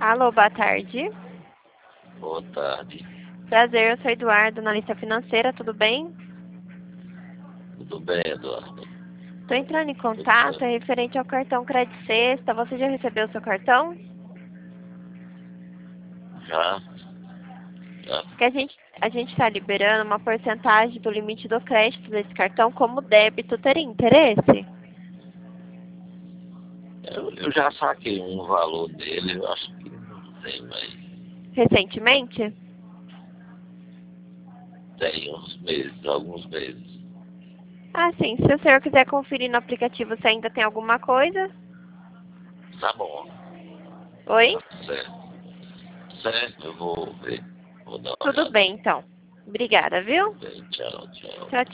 Alô, boa tarde. Boa tarde. Prazer, eu sou Eduardo, analista financeira, tudo bem? Tudo bem, Eduardo? Estou entrando em Tudo contato certo? referente ao cartão Crédito Sexta. Você já recebeu o seu cartão? Já? Já? Que a gente está liberando uma porcentagem do limite do crédito desse cartão como débito. Teria interesse? Eu já saquei um valor dele, eu acho que não tem mais. Recentemente? Tem uns meses, alguns meses. Ah, sim. Se o senhor quiser conferir no aplicativo se ainda tem alguma coisa. Tá bom, Oi? tá certo. Certo, eu vou ver. Vou dar uma Tudo olhada. bem, então. Obrigada, viu? Tudo bem, tchau, tchau. Tchau, tchau.